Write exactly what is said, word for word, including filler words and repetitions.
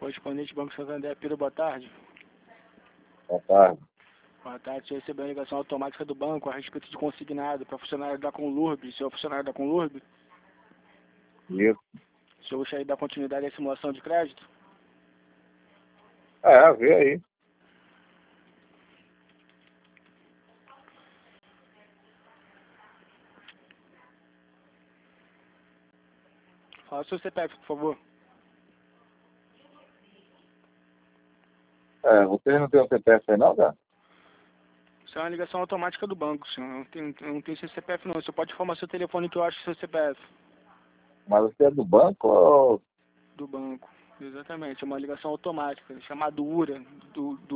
Correspondente Banco Santander, Piro, boa tarde. Boa tarde. Boa tarde, você recebeu a ligação automática do banco a respeito de consignado para funcionário da Conlurb. Senhor funcionário da Conlurb? Isso. O senhor gostaria de dar continuidade à simulação de crédito? É, vê aí. Fala o seu C P F, por favor. É, vocês não tem o C P F aí não, cara? Isso é uma ligação automática do banco, senhor. Eu não tenho, eu não tenho seu C P F não. Você pode informar seu telefone que eu acho seu C P F. Mas você é do banco ou... Do banco. Exatamente, é uma ligação automática, chamada U R A, do, do